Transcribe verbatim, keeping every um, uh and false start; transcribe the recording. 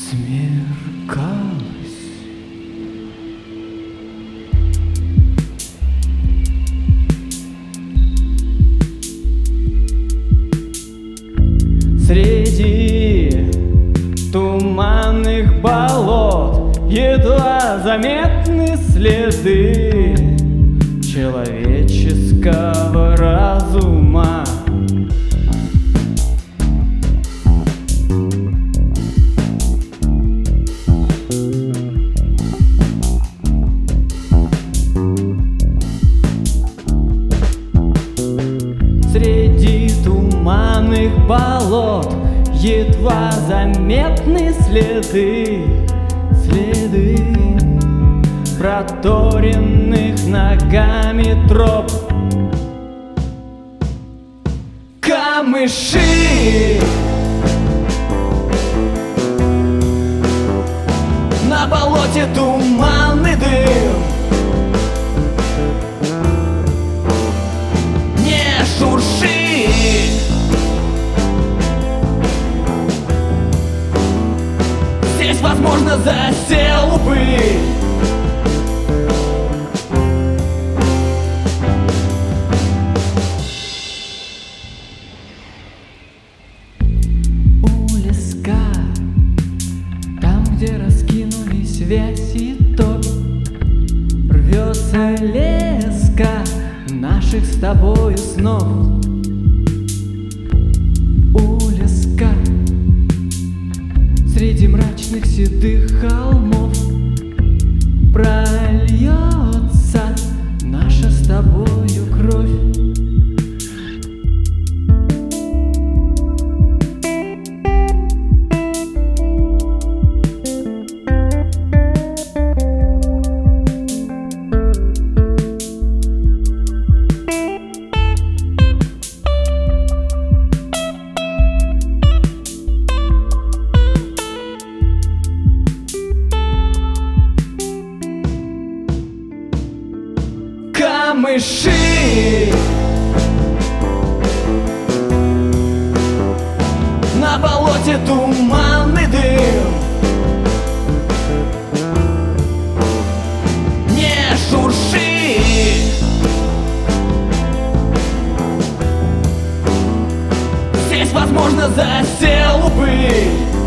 Смеркалось. Среди туманных болот едва заметны следы человеческого разума. Среди туманных болот едва заметны следы, следы проторенных ногами троп. Камыши на болоте, туманный дым. Не шурши, здесь, возможно, засел упырь. Где раскинулись вязь и топь, рвется леска наших с тобою снов. У леска среди мрачных седых холмов прольется наша с тобою кровь. Камыши на болоте, туманный дым. Не шурши, здесь, возможно, засел упырь.